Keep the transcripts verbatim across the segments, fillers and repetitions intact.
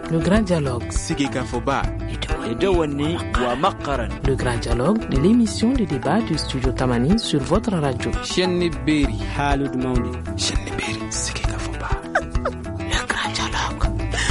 Le grand dialogue. Sigeka Foba. Edewani wa makaran. Le grand dialogue de l'émission de débat du studio Tamani sur votre radio. Chenni Beri. Halud Maundi. Chenni Beri. Sigeka Foba. Le grand dialogue.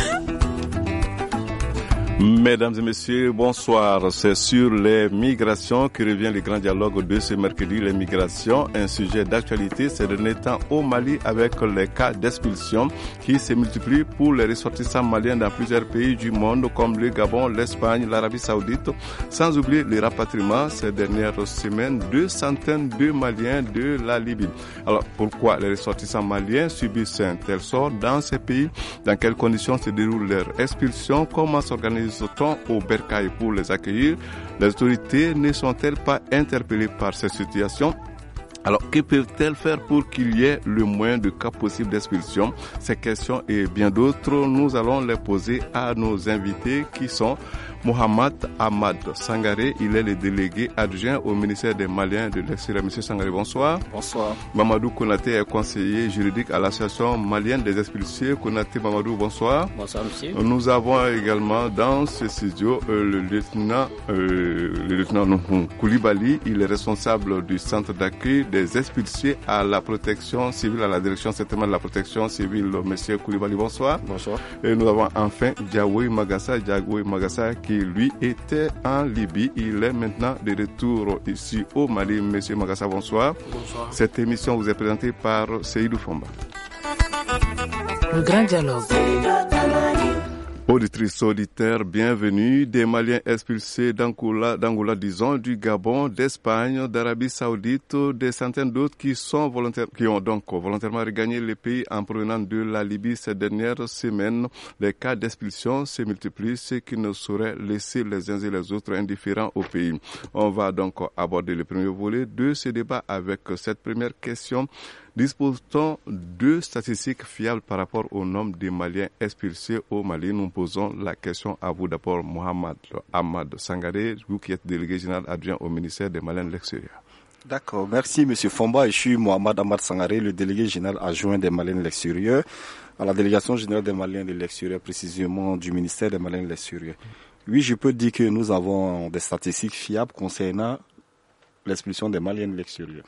Mesdames et messieurs, bonsoir. C'est sur les migrations que revient le grand dialogue de ce mercredi. Les migrations, un sujet d'actualité ces derniers temps au Mali avec les cas d'expulsion qui se multiplient pour les ressortissants maliens dans plusieurs pays du monde comme le Gabon, l'Espagne, l'Arabie Saoudite. Sans oublier les rapatriements ces dernières semaines, deux centaines de Maliens de la Libye. Alors pourquoi les ressortissants maliens subissent un tel sort dans ces pays? Dans quelles conditions se déroule leur expulsion? Comment s'organise Autant au bercail pour les accueillir? Les autorités ne sont-elles pas interpellées par cette situation? Alors, que peuvent-elles faire pour qu'il y ait le moins de cas possibles d'expulsion? Ces questions et bien d'autres, nous allons les poser à nos invités qui sont Mohamed Ahmad Sangaré. Il est le délégué adjoint au ministère des Maliens de l'extérieur. Monsieur Sangaré, bonsoir. Bonsoir. Mamadou Konaté est conseiller juridique à l'association malienne des expulsés. Konaté Mamadou, bonsoir. Bonsoir, monsieur. Nous avons également dans ce studio euh, le lieutenant, euh, le lieutenant Nuhum Koulibaly. Il est responsable du centre d'accueil des expulsés à la protection civile, à la direction certainement de la protection civile. Monsieur Koulibaly, bonsoir. Bonsoir. Et nous avons enfin Diawoy Magassa, Diawoy Magassa qui lui était en Libye. Il est maintenant de retour ici au Mali. Monsieur Magassa, bonsoir. Bonsoir. Cette émission vous est présentée par Seydou Fomba. Le grand dialogue. Auditrices, auditeurs, bienvenue. Des Maliens expulsés d'Angola, d'Angola, disons, du Gabon, d'Espagne, d'Arabie Saoudite, des centaines d'autres qui sont volontaires, qui ont donc volontairement regagné les pays en provenant de la Libye ces dernières semaines. Les cas d'expulsion se multiplient, ce qui ne saurait laisser les uns et les autres indifférents au pays. On va donc aborder le premier volet de ce débat avec cette première question. Dispose-t-on de statistiques fiables par rapport au nombre de Maliens expulsés au Mali? Nous posons la question à vous d'abord, Mohamed Ahmad Sangaré, vous qui êtes délégué général adjoint au ministère des Maliens de l'extérieur. D'accord, merci Monsieur Fomba. Je suis Mohamed Ahmad Sangaré, le délégué général adjoint des Maliens de l'extérieur, à la délégation générale des Maliens de l'extérieur, précisément du ministère des Maliens de l'extérieur. Oui, je peux dire que nous avons des statistiques fiables concernant l'expulsion des Maliens de l'extérieur.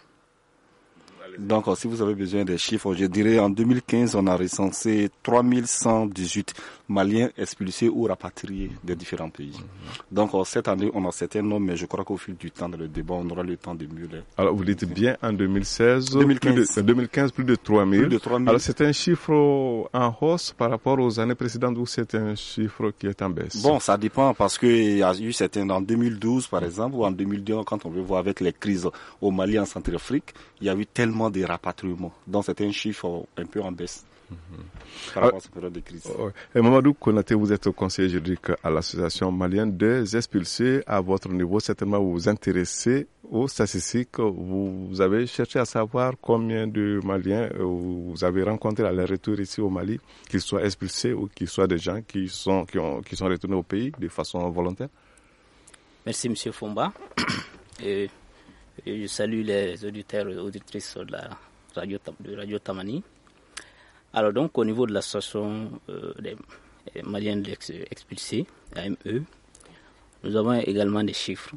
Donc, si vous avez besoin des chiffres, je dirais en deux mille quinze, on a recensé trois mille cent dix-huit Maliens expulsés ou rapatriés de différents pays. Mm-hmm. Donc, cette année, on a certains noms, mais je crois qu'au fil du temps, dans le débat, on aura le temps de mieux les... Alors, vous dites bien en deux mille seize, deux mille quinze. Plus de, deux mille quinze, plus de trois mille. Plus de trois mille. Alors, c'est un chiffre en hausse par rapport aux années précédentes ou c'est un chiffre qui est en baisse? Bon, ça dépend parce qu'il y a eu certains en deux mille douze, par exemple, ou en deux mille deux, quand on veut voir avec les crises au Mali, en Centrafrique, il y a eu tellement de rapatriements. Donc, c'est un chiffre un peu en baisse. Mm-hmm. Par rapport à cette période de crise. Oh, et Mamadou Konaté, vous êtes conseiller juridique à l'association malienne des expulsés. À votre niveau, certainement vous vous intéressez aux statistiques. Vous avez cherché à savoir combien de Maliens vous avez rencontrés à leur retour ici au Mali, qu'ils soient expulsés ou qu'ils soient des gens qui sont, qui ont, qui sont retournés au pays de façon volontaire. Merci Monsieur Fomba. et, et je salue les auditeurs et auditrices de la radio, de Radio Tamani. Alors donc au niveau de l'association euh, des, des Maliens expulsés, A M E, nous avons également des chiffres.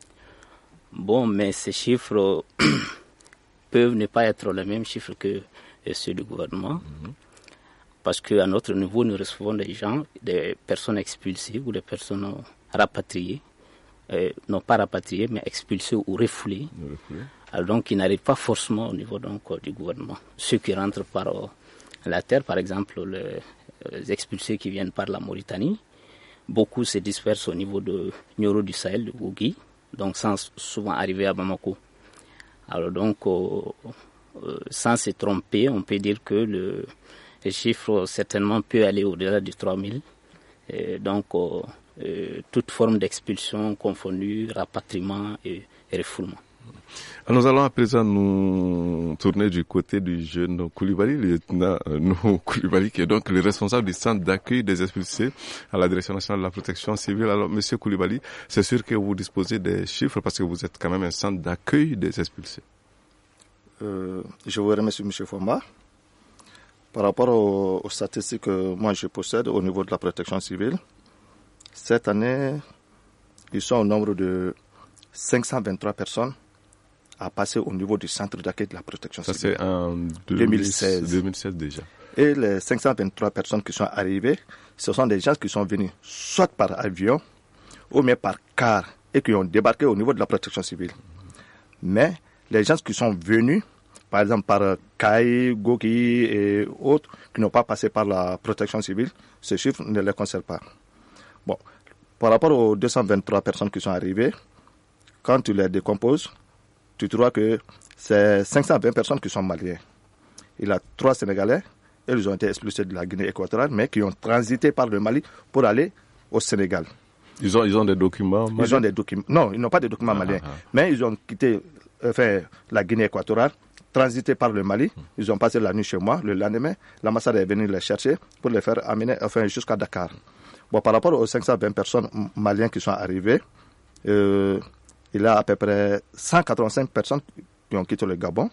Bon, mais ces chiffres peuvent ne pas être les mêmes chiffres que ceux du gouvernement, mm-hmm. parce qu'à notre niveau, nous recevons des gens, des personnes expulsées ou des personnes rapatriées, euh, non pas rapatriées, mais expulsées ou refoulées, mm-hmm. Alors, donc qui n'arrivent pas forcément au niveau donc, du gouvernement. Ceux qui rentrent par la terre, par exemple, les, les expulsés qui viennent par la Mauritanie, beaucoup se dispersent au niveau de Nioro du Sahel, de Gougui, donc sans souvent arriver à Bamako. Alors donc, euh, euh, sans se tromper, on peut dire que le, le chiffre certainement peut aller au-delà de trois mille. Et donc, euh, euh, toute forme d'expulsion confondue, rapatriement et, et refoulement. Alors nous allons à présent nous tourner du côté du jeune Koulibaly, le lieutenant euh, Koulibaly, qui est donc le responsable du centre d'accueil des expulsés à la Direction nationale de la protection civile. Alors, monsieur Koulibaly, c'est sûr que vous disposez des chiffres parce que vous êtes quand même un centre d'accueil des expulsés. Euh, je vous remercie, monsieur Fomba. Par rapport aux, aux statistiques que moi je possède au niveau de la protection civile, cette année, ils sont au nombre de cinq cent vingt-trois personnes à passer au niveau du centre d'accueil de la protection Ça, civile. Ça, c'est en deux mille seize. deux mille seize déjà. Et les cinq cent vingt-trois personnes qui sont arrivées, ce sont des gens qui sont venus soit par avion ou bien par car et qui ont débarqué au niveau de la protection civile. Mais les gens qui sont venus, par exemple par Kai, Goki et autres, qui n'ont pas passé par la protection civile, ce chiffre ne les concerne pas. Bon, par rapport aux deux cent vingt-trois personnes qui sont arrivées, quand tu les décomposes, tu trouves que c'est cinq cent vingt personnes qui sont maliens. Il y a trois Sénégalais, et ils ont été expulsés de la Guinée équatoriale, mais qui ont transité par le Mali pour aller au Sénégal. Ils ont, ils ont des documents maliens? Ils ont des documents. Non, ils n'ont pas de documents ah, maliens. Ah, ah. Mais ils ont quitté enfin, la Guinée équatoriale, transité par le Mali. Ils ont passé la nuit chez moi. Le lendemain, l'ambassade est venue les chercher pour les faire amener enfin, jusqu'à Dakar. Bon, par rapport aux cinq cent vingt personnes maliennes qui sont arrivées, euh, il y a à peu près cent quatre-vingt-cinq personnes qui ont quitté le Gabon,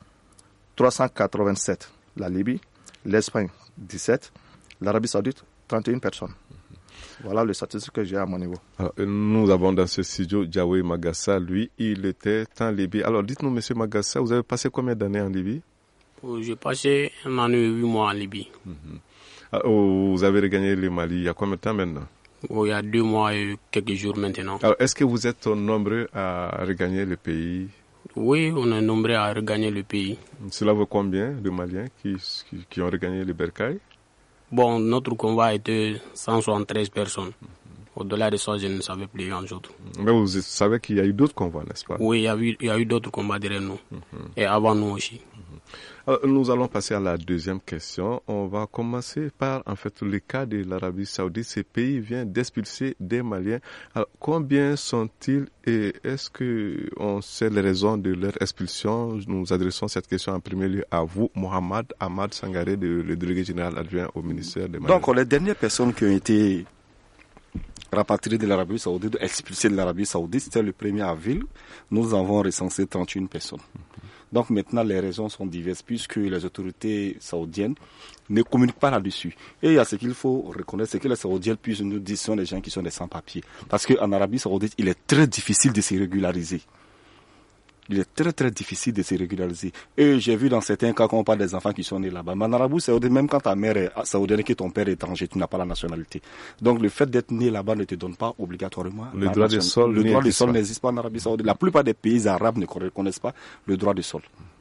trois cent quatre-vingt-sept la Libye, l'Espagne dix-sept, l'Arabie Saoudite trente et une personnes. Voilà les statistiques que j'ai à mon niveau. Alors, nous avons dans ce studio Diawé Magassa, lui, il était en Libye. Alors dites-nous, monsieur Magassa, vous avez passé combien d'années en Libye? J'ai passé un an et huit mois en Libye. Mm-hmm. Alors, vous avez regagné le Mali il y a combien de temps maintenant? Oh, il y a deux mois et quelques jours maintenant. Alors, est-ce que vous êtes nombreux à regagner le pays? Oui, on est nombreux à regagner le pays. Cela vaut combien de Maliens qui, qui, qui ont regagné le Bercail? Bon, notre convoi était cent soixante-treize personnes. Mm-hmm. Au-delà de ça, je ne savais plus grand-chose. Mais vous savez qu'il y a eu d'autres convois, n'est-ce pas? Oui, il y a eu, il y a eu d'autres combats derrière nous. Mm-hmm. Et avant nous aussi. Mm-hmm. Alors, nous allons passer à la deuxième question. On va commencer par, en fait, le cas de l'Arabie Saoudite. Ce pays vient d'expulser des Maliens. Alors, combien sont-ils et est-ce qu'on sait les raisons de leur expulsion? Nous adressons cette question en premier lieu à vous, Mohamed Ahmad Sangaré, le délégué général adjoint au ministère des Maliens. Donc, les dernières personnes qui ont été rapatriées de l'Arabie Saoudite, expulsées de l'Arabie Saoudite, c'était le premier avril. Nous avons recensé trente et une personnes. Donc maintenant, les raisons sont diverses puisque les autorités saoudiennes ne communiquent pas là-dessus. Et il y a ce qu'il faut reconnaître, c'est que les Saoudiens puissent nous dire ce sont des gens qui sont des sans-papiers. Parce qu'en Arabie Saoudite, il est très difficile de se régulariser. Il est très très difficile de se régulariser. Et j'ai vu dans certains cas qu'on parle des enfants qui sont nés là-bas. Mais en Arabie Saoudite, même quand ta mère est saoudienne et que ton père est étranger, tu n'as pas la nationalité. Donc le fait d'être né là-bas ne te donne pas obligatoirement le droit du sol. Le droit du sol n'existe pas en Arabie Saoudite. La plupart des pays arabes ne reconnaissent pas le droit du sol.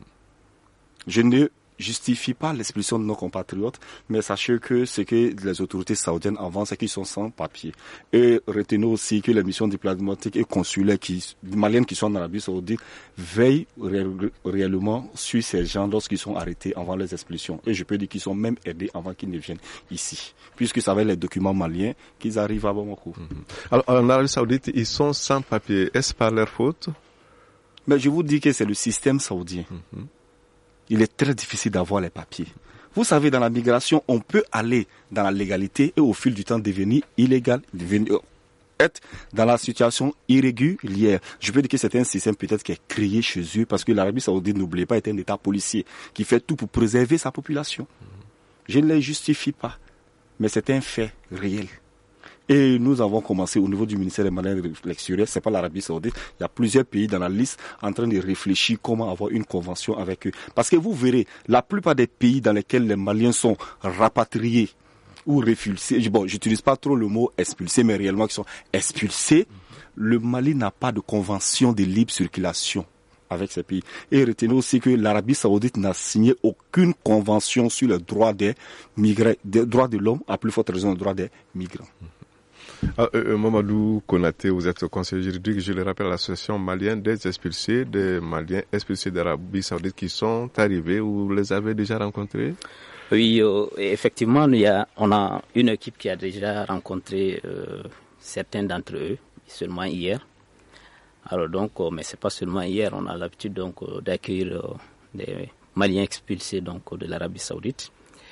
Je ne justifie pas l'expulsion de nos compatriotes, mais sachez que ce que les autorités saoudiennes avancent, c'est qu'ils sont sans papier. Et retenez aussi que les missions diplomatiques et consulaires qui, maliennes qui sont en Arabie Saoudite veillent ré- réellement sur ces gens lorsqu'ils sont arrêtés avant les expulsions. Et je peux dire qu'ils sont même aidés avant qu'ils ne viennent ici, puisque ça va les documents maliens qu'ils arrivent à Bamako. Mm-hmm. Alors en Arabie Saoudite, ils sont sans papier. Est-ce par leur faute? Mais je vous dis que c'est le système saoudien. Mm-hmm. Il est très difficile d'avoir les papiers. Vous savez, dans la migration, on peut aller dans la légalité et au fil du temps devenir illégal, devenir, être dans la situation irrégulière. Je peux dire que c'est un système peut-être qui est créé chez eux parce que l'Arabie Saoudite, n'oubliez pas, est un État policier qui fait tout pour préserver sa population. Je ne les justifie pas, mais c'est un fait réel. Et nous avons commencé au niveau du ministère des Maliens de l'extérieur, c'est pas l'Arabie Saoudite, il y a plusieurs pays dans la liste en train de réfléchir comment avoir une convention avec eux. Parce que vous verrez, la plupart des pays dans lesquels les Maliens sont rapatriés ou réfulsés, bon, j'utilise pas trop le mot expulsés, mais réellement qui sont expulsés, le Mali n'a pas de convention de libre circulation avec ces pays. Et retenez aussi que l'Arabie Saoudite n'a signé aucune convention sur les droits des migrants, des droits de l'homme, à plus forte raison les droits des migrants. Ah, euh, Mamadou Konaté, vous êtes conseiller juridique, je le rappelle, l'association malienne des expulsés, des Maliens expulsés d'Arabie Saoudite qui sont arrivés, vous les avez déjà rencontrés? Oui, euh, effectivement, il y a, on a une équipe qui a déjà rencontré euh, certains d'entre eux, seulement hier. Alors donc, euh, mais c'est pas seulement hier, on a l'habitude donc euh, d'accueillir euh, des Maliens expulsés donc de l'Arabie Saoudite.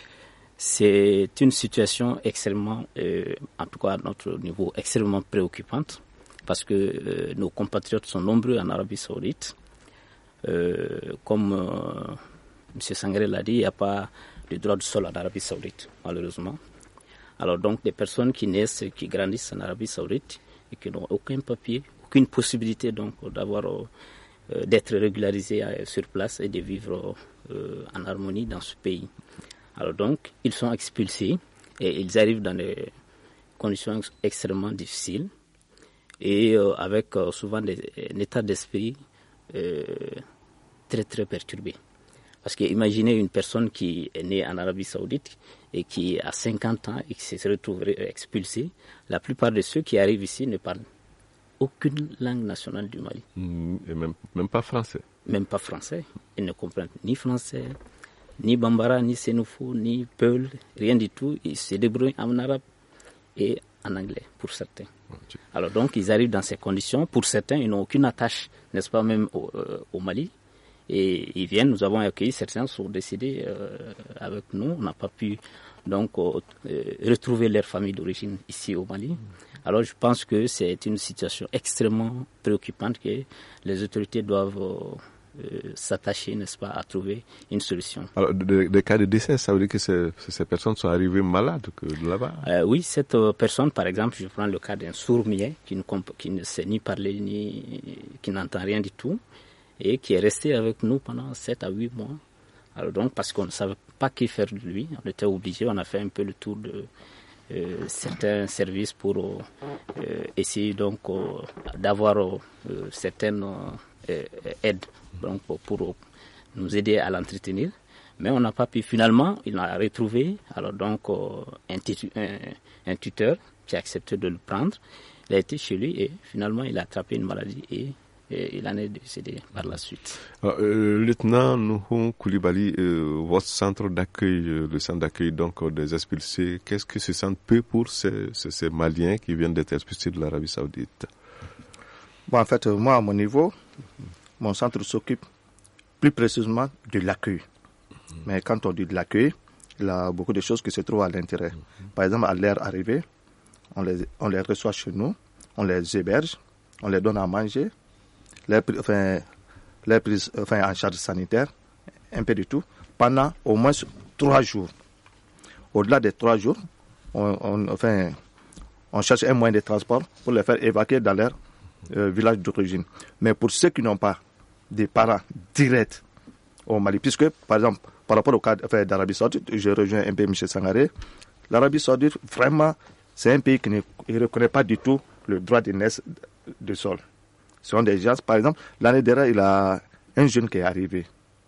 C'est une situation extrêmement, euh, en tout cas à notre niveau, extrêmement préoccupante parce que euh, nos compatriotes sont nombreux en Arabie Saoudite. Euh, comme euh, M. Sangaré l'a dit, il n'y a pas le droit du sol en Arabie Saoudite, malheureusement. Alors donc, des personnes qui naissent, qui grandissent en Arabie Saoudite et qui n'ont aucun papier, aucune possibilité donc d'avoir, euh, d'être régularisés euh, sur place et de vivre euh, en harmonie dans ce pays. Alors donc, ils sont expulsés et ils arrivent dans des conditions extrêmement difficiles et euh, avec euh, souvent des, un état d'esprit euh, très très perturbé. Parce que imaginez une personne qui est née en Arabie Saoudite et qui a cinquante ans et qui se retrouve expulsée. La plupart de ceux qui arrivent ici ne parlent aucune langue nationale du Mali. Et même, même pas français. Même pas français. Ils ne comprennent ni français, ni Bambara, ni Sénoufou, ni Peul, rien du tout. Ils se débrouillent en arabe et en anglais, pour certains. Okay. Alors donc, ils arrivent dans ces conditions. Pour certains, ils n'ont aucune attache, n'est-ce pas, même au, euh, au Mali. Et ils viennent, nous avons accueilli, certains sont décédés euh, avec nous. On n'a pas pu donc euh, retrouver leur famille d'origine ici au Mali. Alors je pense que c'est une situation extrêmement préoccupante que les autorités doivent euh, s'attacher, n'est-ce pas, à trouver une solution. Alors des de cas de décès, ça veut dire que ces, ces personnes sont arrivées malades que de là-bas? euh, Oui, cette euh, personne, par exemple, je prends le cas d'un sourd-muet qui ne, qui ne sait ni parler, ni qui n'entend rien du tout, et qui est resté avec nous pendant sept à huit mois. Alors donc, parce qu'on ne savait pas qui faire de lui, on était obligé, on a fait un peu le tour de euh, certains services pour euh, essayer donc euh, d'avoir euh, certaines euh, aides donc, pour, pour nous aider à l'entretenir. Mais on n'a pas pu. Finalement, il a retrouvé alors donc euh, un, titu- un, un tuteur qui a accepté de le prendre. Il a été chez lui et finalement, il a attrapé une maladie et et il en est décédé par la suite. Alors, euh, lieutenant Nuhum Koulibaly, euh, votre centre d'accueil, euh, le centre d'accueil donc euh, des expulsés, qu'est-ce que ce centre peut pour ces, ces, ces Maliens qui viennent d'être expulsés de l'Arabie Saoudite? Bon, en fait, moi, à mon niveau, mon centre s'occupe plus précisément de l'accueil. Mm-hmm. Mais quand on dit de l'accueil, il y a beaucoup de choses qui se trouvent à l'intérieur. Mm-hmm. Par exemple, à leur arrivée, on les, on les reçoit chez nous, on les héberge, on les donne à manger, les, enfin, les prises enfin, en charge sanitaire, un peu de tout, pendant au moins trois jours. Au-delà des trois jours, on, on, enfin, on cherche un moyen de transport pour les faire évacuer dans leur euh, village d'origine. Mais pour ceux qui n'ont pas des parents directs au Mali, puisque, par exemple, par rapport au cas enfin, d'Arabie Saoudite, je rejoins un peu M. Sangaré, l'Arabie Saoudite, vraiment, c'est un pays qui ne reconnaît pas du tout le droit de naissance du sol. Ce sont des gens, par exemple, l'année dernière, il y a un jeune qui est arrivé,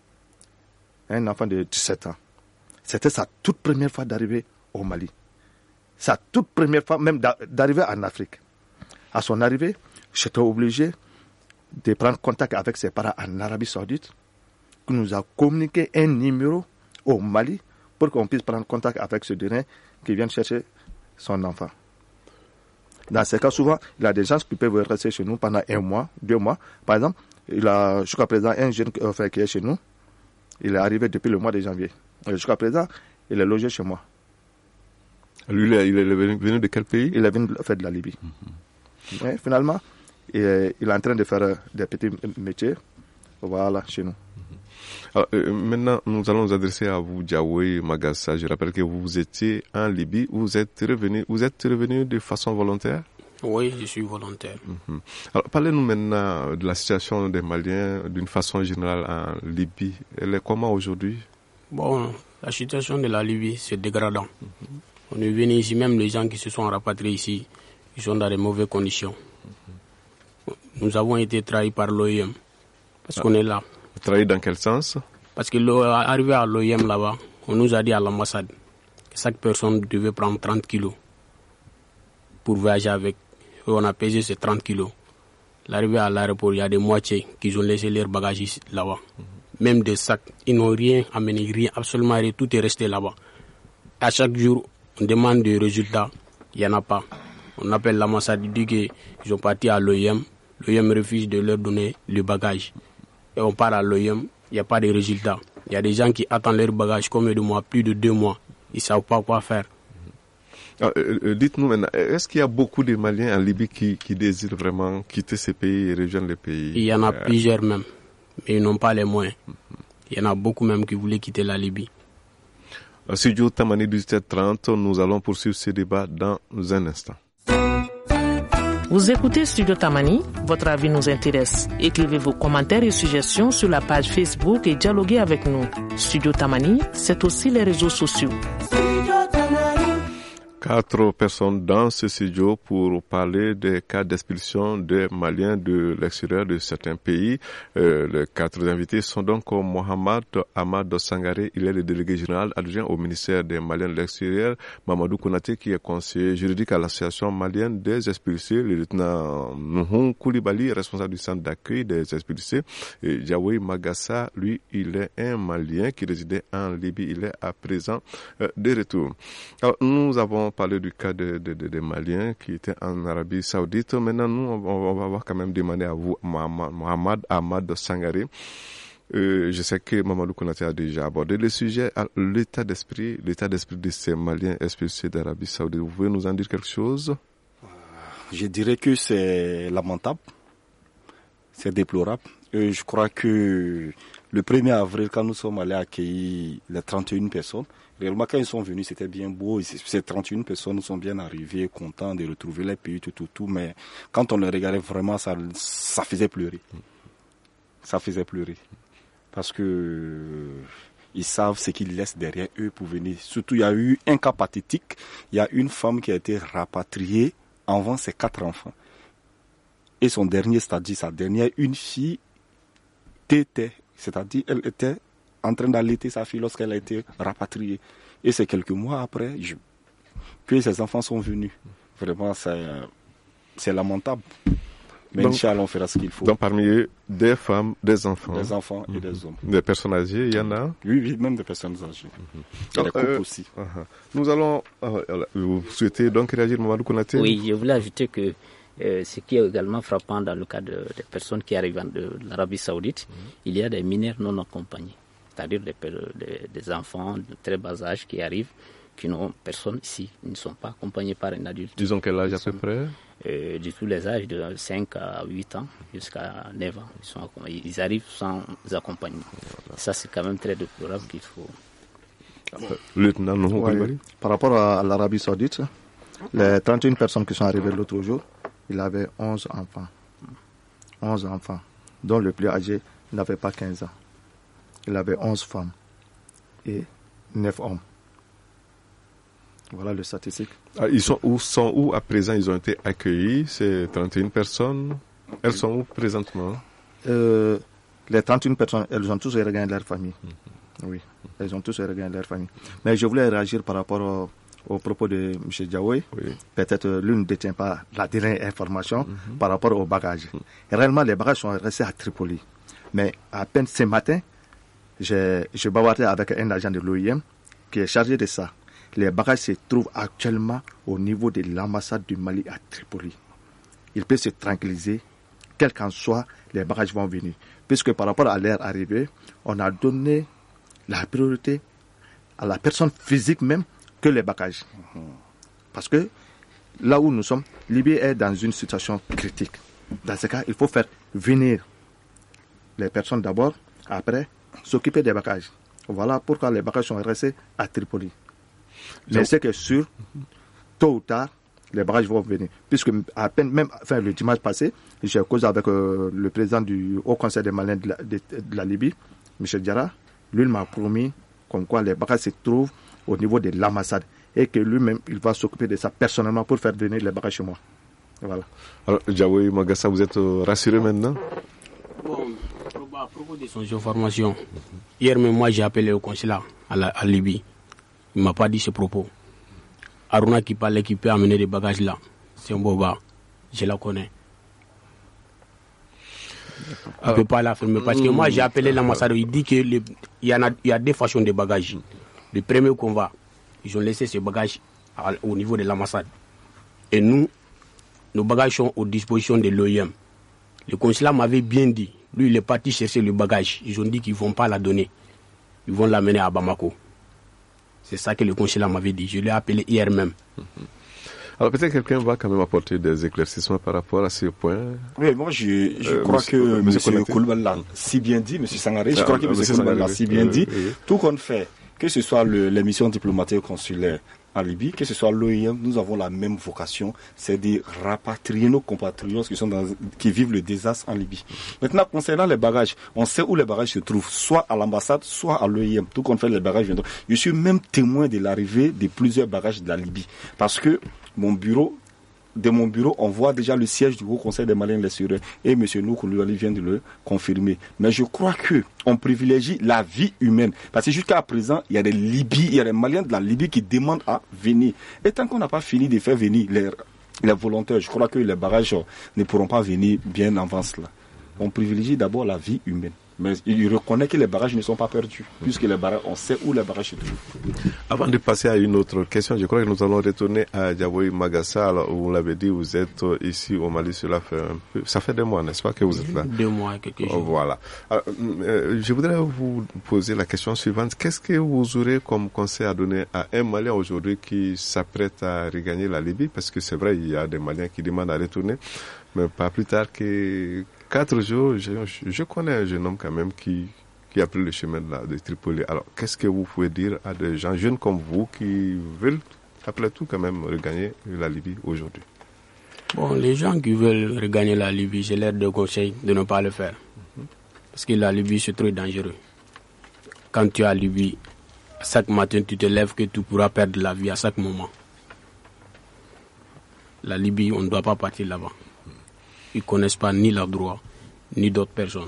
un enfant de dix-sept ans. C'était sa toute première fois d'arriver au Mali. Sa toute première fois même d'arriver en Afrique. À son arrivée, j'étais obligé de prendre contact avec ses parents en Arabie Saoudite, qui nous a communiqué un numéro au Mali pour qu'on puisse prendre contact avec ce dernier qui vient chercher son enfant. Dans ces cas, souvent, il y a des gens qui peuvent rester chez nous pendant un mois, deux mois. Par exemple, il a jusqu'à présent un jeune enfin, qui est chez nous. Il est arrivé depuis le mois de janvier. Et jusqu'à présent, il est logé chez moi. Lui, il est, il est venu de quel pays? Il est venu faire de la Libye. Mm-hmm. Mais finalement, il est, il est en train de faire des petits métiers. Voilà, chez nous. Alors, euh, maintenant, nous allons nous adresser à vous, Diawoye Magassa. Je rappelle que vous étiez en Libye. Vous êtes revenu, vous êtes revenu de façon volontaire? Oui, je suis volontaire. Mm-hmm. Alors, parlez-nous maintenant de la situation des Maliens d'une façon générale en Libye. Elle est comment aujourd'hui? Bon, la situation de la Libye, c'est dégradant. Mm-hmm. On est venu ici, même les gens qui se sont rapatriés ici, ils sont dans de mauvaises conditions. Mm-hmm. Nous avons été trahis par l'O I M, parce ah. qu'on est là. Trahis dans quel sens? Parce que arrivé à l'O I M là-bas, on nous a dit à l'ambassade que chaque personne devait prendre trente kilos pour voyager avec. Et on a pesé ces trente kilos. L'arrivée à l'aéroport, il y a des moitiés qui ont laissé leurs bagages ici, là-bas. Mm-hmm. Même des sacs, ils n'ont rien amené, rien, absolument rien, tout est resté là-bas. À chaque jour, on demande des résultats, il n'y en a pas. On appelle l'ambassade, il dit qu'ils sont partis à l'O I M, l'O I M refuse de leur donner le bagage. Et on part à l'O I M, il n'y a pas de résultats. Il y a des gens qui attendent leur bagage combien de mois, plus de deux mois. Ils ne savent pas quoi faire. Alors, euh, dites-nous maintenant, est-ce qu'il y a beaucoup de Maliens en Libye qui, qui désirent vraiment quitter ces pays et rejoindre les pays? Il y en a euh... plusieurs même, mais ils n'ont pas les moyens. Il y en a beaucoup même qui voulaient quitter la Libye. Studio Tamani dix-huit heures trente, nous allons poursuivre ce débat dans un instant. Vous écoutez Studio Tamani, votre avis nous intéresse. Écrivez vos commentaires et suggestions sur la page Facebook et dialoguez avec nous. Studio Tamani, c'est aussi les réseaux sociaux. Quatre personnes dans ce studio pour parler des cas d'expulsion des Maliens de l'extérieur de certains pays. Euh, les quatre invités sont donc Mohamed Ahmad Sangaré, il est le délégué général adjoint au ministère des Maliens de l'extérieur, Mamadou Konaté qui est conseiller juridique à l'association malienne des expulsés, le lieutenant Nuhun Koulibaly, responsable du centre d'accueil des expulsés, et Diawoy Magassa, lui, il est un Malien qui résidait en Libye, il est à présent euh, de retour. Alors, nous avons parler du cas des de, de, de Maliens qui étaient en Arabie Saoudite. Maintenant, nous, on, on va avoir quand même demandé à vous, Mohamed Ahmad Sangaré. Euh, je sais que Mamadou Konaté a déjà abordé le sujet, l'état d'esprit, l'état d'esprit de ces Maliens expulsés d'Arabie Saoudite. Vous pouvez nous en dire quelque chose? Je dirais que c'est lamentable, c'est déplorable. Et je crois que le premier avril, quand nous sommes allés accueillir les trente et une personnes, réellement, quand ils sont venus, c'était bien beau. Ces trente et une personnes sont bien arrivées, contents de retrouver les pays, tout, tout, tout. Mais quand on les regardait, vraiment, ça, ça faisait pleurer. Ça faisait pleurer. Parce que ils savent ce qu'ils laissent derrière eux pour venir. Surtout, il y a eu un cas pathétique. Il y a une femme qui a été rapatriée avant ses quatre enfants. Et son dernier, c'est-à-dire sa dernière, une fille, tétait. C'est-à-dire, elle était en train d'allaiter sa fille lorsqu'elle a été rapatriée. Et c'est quelques mois après je... que ses enfants sont venus. Vraiment, c'est, c'est lamentable. Mais donc, Inch'Allah, on fera ce qu'il faut. Donc, parmi eux, des femmes, des enfants. Des enfants et mmh. des hommes. Des personnes âgées, il y en a? Oui, oui, même des personnes âgées. Mmh. Et des couples euh, aussi. Uh-huh. Nous allons... Uh, vous souhaitez donc réagir, Mamadou Konaté? Oui, je voulais ajouter que Euh, ce qui est également frappant dans le cas de, des personnes qui arrivent de, de l'Arabie Saoudite, mmh. il y a des mineurs non accompagnés, c'est-à-dire des, des, des enfants de très bas âge qui arrivent, qui n'ont personne ici, ils ne sont pas accompagnés par un adulte. Disons quel âge à peu près? euh, De tous les âges, de cinq à huit ans jusqu'à neuf ans, ils, sont ils arrivent sans accompagnement. Voilà. Ça, c'est quand même très déplorable qu'il faut... Lieutenant Nuhun Koulibaly. Par rapport à l'Arabie Saoudite, les trente et une personnes qui sont arrivées l'autre jour, il avait onze enfants. onze enfants, dont le plus âgé n'avait pas quinze ans. Il avait onze femmes et neuf hommes. Voilà les statistiques. Ah, ils sont où, sont où à présent? Ils ont été accueillis, ces trente et une personnes. Elles sont où présentement? euh, Les trente et une personnes, elles ont tous regagné leur famille. Mm-hmm. Oui, elles ont tous regagné leur famille. Mais je voulais réagir par rapport au... au propos de M. Diawoy, oui. Peut-être lui ne détient pas la dernière information mm-hmm. par rapport aux bagages. Mm-hmm. Réellement, les bagages sont restés à Tripoli. Mais à peine ce matin, j'ai, j'ai bavardé avec un agent de l'O I M qui est chargé de ça. Les bagages se trouvent actuellement au niveau de l'ambassade du Mali à Tripoli. Il peut se tranquilliser, quel qu'en soit, les bagages vont venir. Puisque par rapport à leur arrivée, on a donné la priorité à la personne physique même que les bagages. Parce que là où nous sommes, Libye est dans une situation critique. Dans ce cas, il faut faire venir les personnes d'abord, après s'occuper des bagages. Voilà pourquoi les bagages sont restés à Tripoli. Mais Donc, c'est que sûr, tôt ou tard, les bagages vont venir. Puisque à peine, même enfin, le dimanche passé, j'ai causé avec euh, le président du Haut Conseil des Maliens de la, de, de la Libye, M. Diarra. Lui m'a promis comme quoi les bagages se trouvent au niveau de l'ambassade et que lui-même, il va s'occuper de ça personnellement pour faire venir les bagages chez moi. Voilà. Alors, Diawoy Magassa, vous êtes rassuré maintenant? Bon, à propos de son information, hier même, moi, j'ai appelé au consulat à, la, à Libye. Il ne m'a pas dit ce propos. Aruna qui parlait qui peut amener des bagages là, c'est un boba. Je la connais. Je ne peux pas l'affirmer parce que moi, j'ai appelé l'ambassade. Il dit qu'il y, a, il y a deux façons de bagages. Le premier qu'on va, ils ont laissé ces bagages à, au niveau de l'ambassade. Et nous, nos bagages sont aux dispositions de l'O I M. Le consulat m'avait bien dit, lui, il est parti chercher le bagage. Ils ont dit qu'ils ne vont pas la donner. Ils vont l'amener à Bamako. C'est ça que le consulat m'avait dit. Je l'ai appelé hier même. Alors peut-être quelqu'un va quand même apporter des éclaircissements par rapport à ce point. Oui, moi je, je euh, crois monsieur, que M. Koulibaly l'a si bien dit, M. Sangaré, je ah, crois que M. Koulibaly l'a si bien oui, dit. Oui. Tout qu'on fait, que ce soit le, les missions diplomatiques consulaires en Libye, que ce soit l'O I M, nous avons la même vocation, c'est de rapatrier nos compatriotes qui sont dans, qui vivent le désastre en Libye. Maintenant, concernant les bagages, on sait où les bagages se trouvent, soit à l'ambassade, soit à l'O I M. Tout compte fait, les bagages viendront. Je suis même témoin de l'arrivée de plusieurs bagages de la Libye, parce que mon bureau, de mon bureau, on voit déjà le siège du Haut Conseil des Maliens Lessurés et M. Nou Koulibaly vient de le confirmer. Mais je crois que on privilégie la vie humaine. Parce que jusqu'à présent, il y a des Libyens, il y a des Maliens de la Libye qui demandent à venir. Et tant qu'on n'a pas fini de faire venir les, les volontaires, je crois que les barrages ne pourront pas venir bien avant cela. On privilégie d'abord la vie humaine. Mais il reconnaît que les barrages ne sont pas perdus, puisque les barrages, on sait où les barrages se trouvent. Avant de passer à une autre question, je crois que nous allons retourner à Diaboy Magassa. Alors, vous l'avez dit, vous êtes ici au Mali, cela fait un peu, ça fait deux mois, n'est-ce pas, que vous êtes là? Deux mois, quelque chose. Voilà. Alors, euh, je voudrais vous poser la question suivante. Qu'est-ce que vous aurez comme conseil à donner à un Malien aujourd'hui qui s'apprête à regagner la Libye? Parce que c'est vrai, il y a des Maliens qui demandent à retourner, mais pas plus tard que quatre jours, je, je connais un jeune homme quand même qui, qui a pris le chemin de, la, de Tripoli. Alors, qu'est-ce que vous pouvez dire à des gens jeunes comme vous qui veulent, après tout, quand même, regagner la Libye aujourd'hui? Bon, les gens qui veulent regagner la Libye, j'ai l'air de conseil de ne pas le faire. Mm-hmm. Parce que la Libye, c'est très dangereux. Quand tu es à Libye, chaque matin, tu te lèves que tu pourras perdre la vie à chaque moment. La Libye, on ne doit pas partir là-bas. Ils ne connaissent pas ni leurs droits, ni d'autres personnes.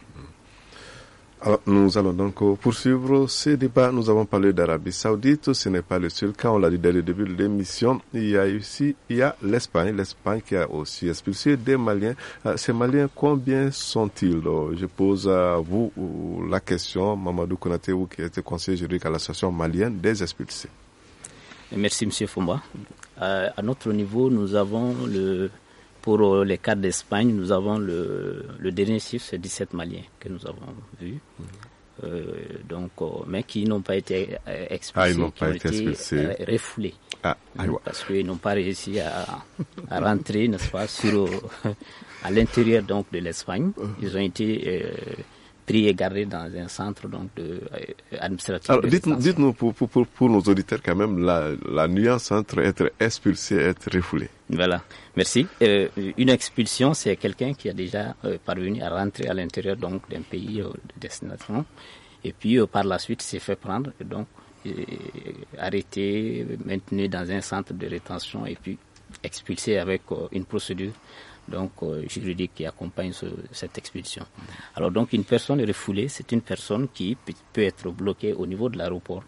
Alors, nous allons donc poursuivre ce débat. Nous avons parlé d'Arabie Saoudite. Ce n'est pas le seul cas. On l'a dit dès le début de l'émission. Il y a ici, il y a l'Espagne. L'Espagne qui a aussi expulsé des Maliens. Ces Maliens, combien sont-ils? Je pose à vous la question, Mamadou Konaté, vous qui êtes conseiller juridique à l'association malienne des expulsés. Merci, M. Fomba. Euh, à notre niveau, nous avons le... Pour les cas d'Espagne, nous avons le, le dernier chiffre, c'est dix-sept Maliens que nous avons vus, mmh. euh, donc, euh, mais qui n'ont pas été euh, expulsés, ah, ils n'ont qui pas ont été été expulsés. Euh, refoulés, ah, parce qu'ils n'ont pas réussi à, à rentrer, n'est-ce pas, sur, à l'intérieur donc de l'Espagne. Ils ont été euh, pris et gardés dans un centre donc de, euh, administratif. Alors, dites-nous, dites-nous pour, pour, pour, pour nos auditeurs quand même la, la nuance entre être expulsé et être refoulé. Voilà, merci. Euh, une expulsion, c'est quelqu'un qui a déjà euh, parvenu à rentrer à l'intérieur donc d'un pays euh, de destination, et puis euh, par la suite s'est fait prendre, et donc euh, arrêté, maintenu dans un centre de rétention, et puis expulsé avec euh, une procédure donc euh, juridique qui accompagne ce, cette expulsion. Alors donc une personne refoulée, c'est une personne qui peut, peut être bloquée au niveau de l'aéroport.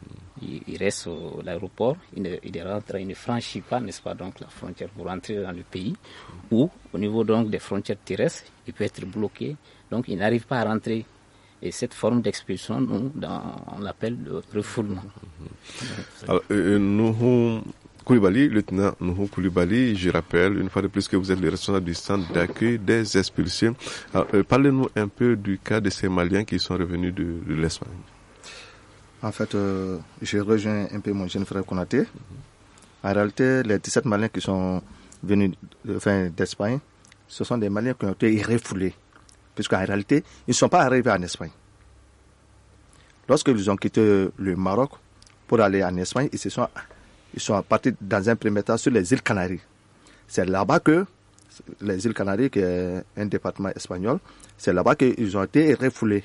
Il reste à l'aéroport, il ne, il rentre, il ne franchit pas, n'est-ce pas, donc la frontière pour rentrer dans le pays, ou au niveau donc des frontières terrestres, il peut être bloqué, donc il n'arrive pas à rentrer. Et cette forme d'expulsion, nous, dans, on l'appelle le refoulement. Alors, euh, nous, Koulibaly, lieutenant Nuhu Koulibaly, je rappelle une fois de plus que vous êtes le responsable du centre d'accueil des expulsés. Alors, euh, parlez-nous un peu du cas de ces Maliens qui sont revenus de, de l'Espagne. En fait, euh, je rejoins un peu mon jeune frère Konaté. En réalité, les dix-sept Maliens qui sont venus de, enfin, d'Espagne, ce sont des Maliens qui ont été refoulés. Puisqu'en réalité, ils ne sont pas arrivés en Espagne. Lorsqu'ils ont quitté le Maroc pour aller en Espagne, ils, se sont, ils sont partis dans un premier temps sur les îles Canaries. C'est là-bas que, les îles Canaries, qui est un département espagnol, c'est là-bas qu'ils ont été refoulés.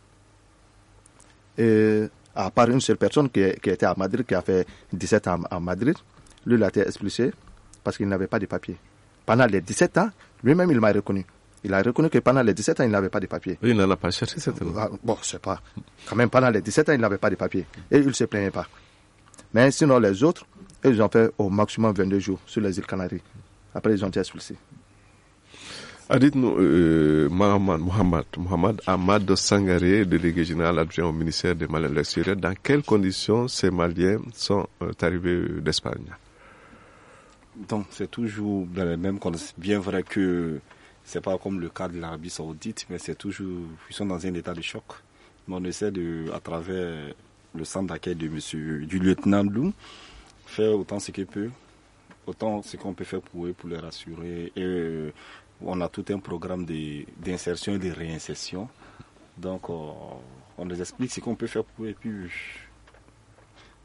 Et à part une seule personne qui, qui était à Madrid, qui a fait dix-sept ans à Madrid, lui, il a été expulsé parce qu'il n'avait pas de papier. Pendant les dix-sept ans, lui-même, il m'a reconnu. Il a reconnu que pendant les dix-sept ans, il n'avait pas de papier. Il n'en a pas cherché, certainement. Bon, je sais pas. Quand même, pendant les dix-sept ans, il n'avait pas de papier. Et il ne se plaignait pas. Mais sinon, les autres, ils ont fait au maximum vingt-deux jours sur les îles Canaries. Après, ils ont été expulsés. Ah, dites-nous, euh, Mohamed, Mohamed, Mohamed Ahmad Sangaré, délégué général adjoint au ministère des Maliens de l'extérieur, dans quelles conditions ces Maliens sont euh, arrivés d'Espagne? Donc, c'est toujours dans les mêmes conditions. Bien vrai que c'est pas comme le cas de l'Arabie Saoudite, mais c'est toujours, ils sont dans un état de choc. Mais on essaie de, à travers le centre d'accueil de monsieur, du lieutenant Lou, faire autant ce qu'il peut, autant ce qu'on peut faire pour eux, pour les rassurer. Et euh, on a tout un programme de, d'insertion et de réinsertion. Donc, euh, on les explique ce qu'on peut faire pour eux. Et puis,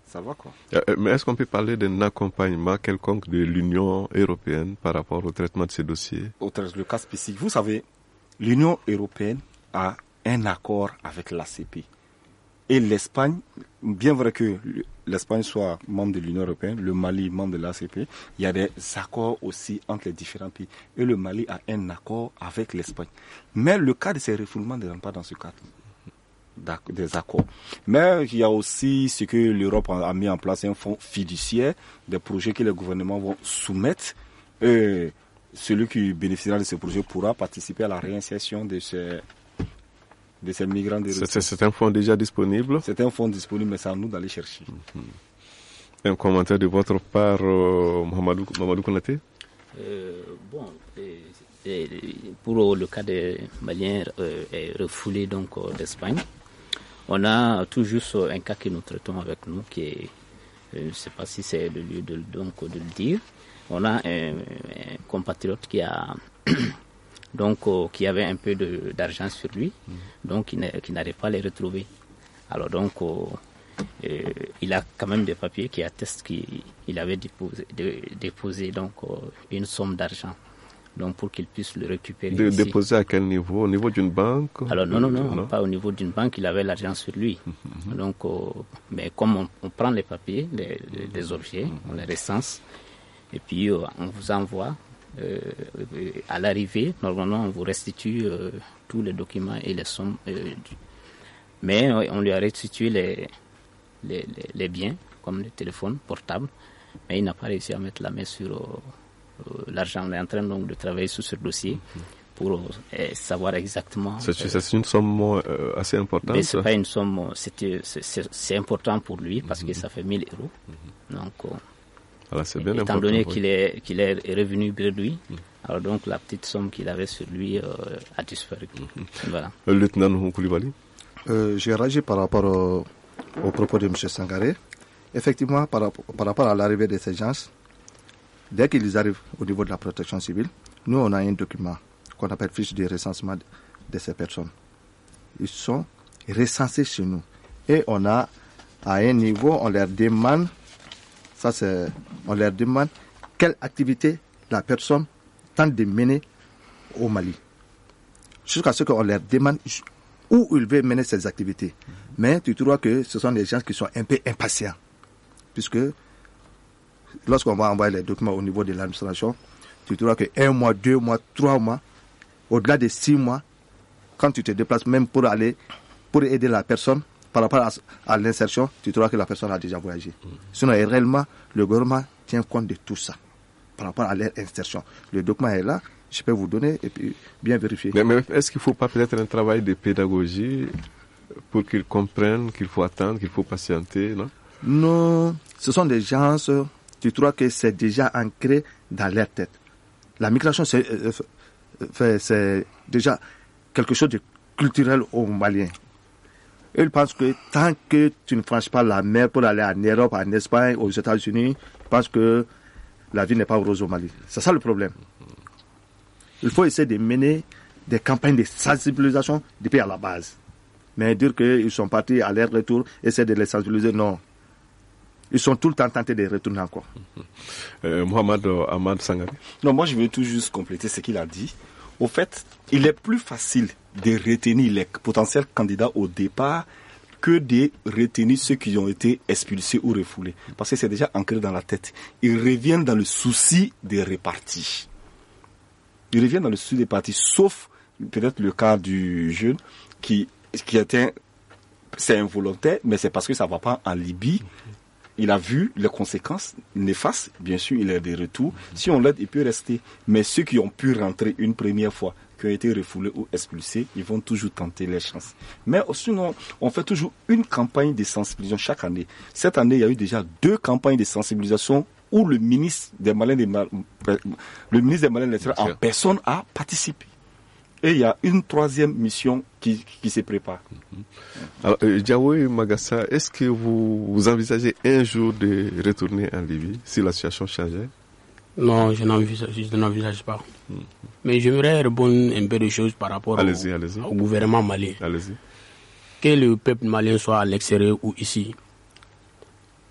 ça va quoi. Euh, mais est-ce qu'on peut parler d'un accompagnement quelconque de l'Union européenne par rapport au traitement de ces dossiers? Au le cas spécifique, vous savez, l'Union européenne a un accord avec l'A C P. Et l'Espagne, bien vrai que l'Espagne soit membre de l'Union européenne, le Mali membre de l'A C P, il y a des accords aussi entre les différents pays. Et le Mali a un accord avec l'Espagne. Mais le cas de ces refoulements ne rentre pas dans ce cadre des accords. Mais il y a aussi ce que l'Europe a mis en place, un fonds fiduciaire, des projets que les gouvernements vont soumettre. Et celui qui bénéficiera de ce projet pourra participer à la réinsertion de ces, de ces migrants. De c'est, c'est un fonds déjà disponible? C'est un fonds disponible, mais c'est à nous d'aller chercher. Mm-hmm. Un commentaire de votre part, euh, Mohamedou, Mamadou Konaté? euh, Bon, et, et pour le cas des Maliens euh, refoulés donc, euh, d'Espagne, on a tout juste un cas que nous traitons avec nous, qui est, je ne sais pas si c'est le lieu de, donc, de le dire. On a un, un compatriote qui a donc euh, qui avait un peu de, d'argent sur lui, mmh. donc qui, qui n'arrive pas à les retrouver. Alors donc euh, euh, il a quand même des papiers qui attestent qu'il avait déposé, de, déposé donc euh, une somme d'argent. Donc pour qu'il puisse le récupérer. De, ici. Déposer à quel niveau? Au niveau d'une banque? Alors non, non, non, non, pas au niveau d'une banque, il avait l'argent sur lui. Mm-hmm. Donc, euh, mais comme on, on prend les papiers, les, les, les objets, mm-hmm. on les recense, et puis euh, on vous envoie. Euh, à l'arrivée, normalement, on vous restitue euh, tous les documents et les sommes. Euh, du... Mais euh, on lui a restitué les, les, les, les biens, comme les téléphones portables, mais il n'a pas réussi à mettre la main sur... Euh, l'argent. On est en train donc de travailler sur ce dossier pour euh, savoir exactement. C'est, euh, c'est une somme euh, assez importante. Mais c'est pas une somme. C'est, c'est, c'est important pour lui parce mm-hmm. que ça fait mille euros. Mm-hmm. Donc, euh, alors, c'est bien étant important, donné oui. qu'il est qu'il est revenu bredouille, mm-hmm. alors donc la petite somme qu'il avait sur lui euh, a disparu. Mm-hmm. Voilà. Le lieutenant Koulibaly. Euh, j'ai réagi par rapport au, au propos de M. Sangaré. Effectivement, par, par rapport à l'arrivée de ces gens. Dès qu'ils arrivent au niveau de la protection civile, nous, on a un document qu'on appelle fiche de recensement de ces personnes. Ils sont recensés chez nous. Et on a, à un niveau, on leur demande, ça c'est, on leur demande quelle activité la personne tente de mener au Mali. Jusqu'à ce qu'on leur demande où ils veulent mener ces activités. Mais tu trouves que ce sont des gens qui sont un peu impatients. Puisque lorsqu'on va envoyer les documents au niveau de l'administration, tu trouves que un mois, deux mois, trois mois, au-delà de six mois, quand tu te déplaces même pour aller, pour aider la personne par rapport à, à l'insertion, tu trouves que la personne a déjà voyagé. Mmh. Sinon, réellement, le gouvernement tient compte de tout ça par rapport à leur insertion. Le document est là, je peux vous donner et puis bien vérifier. Mais, mais est-ce qu'il ne faut pas peut-être un travail de pédagogie pour qu'ils comprennent qu'il faut attendre, qu'il faut patienter, non? Non, ce sont des gens... Tu trouves que c'est déjà ancré dans leur tête. La migration, c'est, euh, c'est déjà quelque chose de culturel aux Maliens. Ils pensent que tant que tu ne franchis pas la mer pour aller en Europe, en Espagne, aux États-Unis, ils pensent que la vie n'est pas rose au Mali. C'est ça le problème. Il faut essayer de mener des campagnes de sensibilisation depuis à la base. Mais dire qu'ils sont partis à leur retour, essayer de les sensibiliser, non. Ils sont tout le temps tentés de retourner encore. Euh, Mohamed Ahmad Sangaré. Non, moi je veux tout juste compléter ce qu'il a dit. Au fait, il est plus facile de retenir les potentiels candidats au départ que de retenir ceux qui ont été expulsés ou refoulés. Parce que c'est déjà ancré dans la tête. Ils reviennent dans le souci des répartis. Ils reviennent dans le souci des répartis, sauf peut-être le cas du jeune qui, qui était, c'est involontaire, mais c'est parce que ça ne va pas en Libye. Il a vu les conséquences néfastes. Bien sûr, il est de retour. Si on l'aide, il peut rester. Mais ceux qui ont pu rentrer une première fois, qui ont été refoulés ou expulsés, ils vont toujours tenter les chances. Mais sinon, on fait toujours une campagne de sensibilisation chaque année. Cette année, il y a eu déjà deux campagnes de sensibilisation où le ministre des Maliens, des Mal... le ministre des Maliens en personne a participé. Et il y a une troisième mission qui, qui se prépare. Alors, euh, Diawoye Magassa, est-ce que vous, vous envisagez un jour de retourner en Libye si la situation changeait? Non, je n'envisage, je n'envisage pas. Mm-hmm. Mais j'aimerais répondre un peu de choses par rapport allez-y, au, allez-y. au gouvernement malien. Allez-y. Que le peuple malien soit à l'extérieur ou ici,